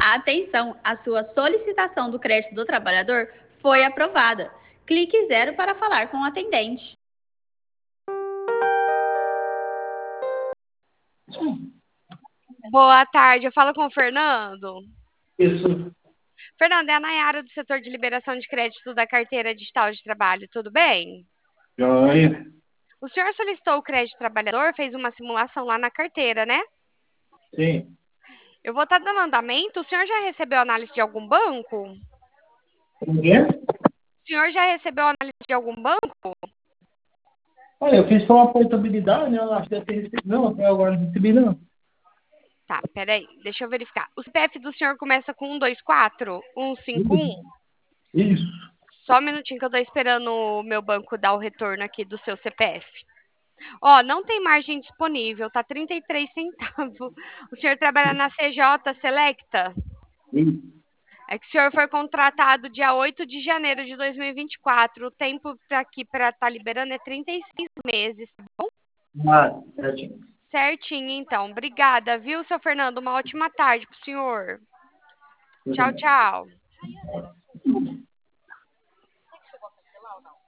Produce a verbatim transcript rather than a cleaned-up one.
Atenção, a sua solicitação do crédito do trabalhador foi aprovada. Clique zero para falar com o atendente. Boa tarde, eu falo com o Fernando. Isso. Fernando, é a Nayara do setor de liberação de crédito da carteira digital de trabalho, tudo bem? Joia. O senhor solicitou o crédito trabalhador, fez uma simulação lá na carteira, né? Sim. Eu vou estar dando andamento. O senhor já recebeu análise de algum banco? Como que é? O senhor já recebeu análise de algum banco? Olha, eu fiz só uma portabilidade, né? Eu acho que deve ter recebido. Não, até agora não recebi, não. Tá, peraí, deixa eu verificar. O C P F do senhor começa com um dois quatro, um cinco um? Isso. Só um minutinho que eu tô esperando o meu banco dar o retorno aqui do seu C P F. Ó, não tem margem disponível, tá trinta e três centavos. O senhor trabalha na C J Selecta? Isso. É que o senhor foi contratado dia oito de janeiro de dois mil e vinte e quatro. O tempo para aqui para estar liberando é trinta e seis meses, tá bom? Ah, certinho. Certinho, então. Obrigada, viu, seu Fernando? Uma ótima tarde pro senhor. Tudo Tchau, bem. tchau.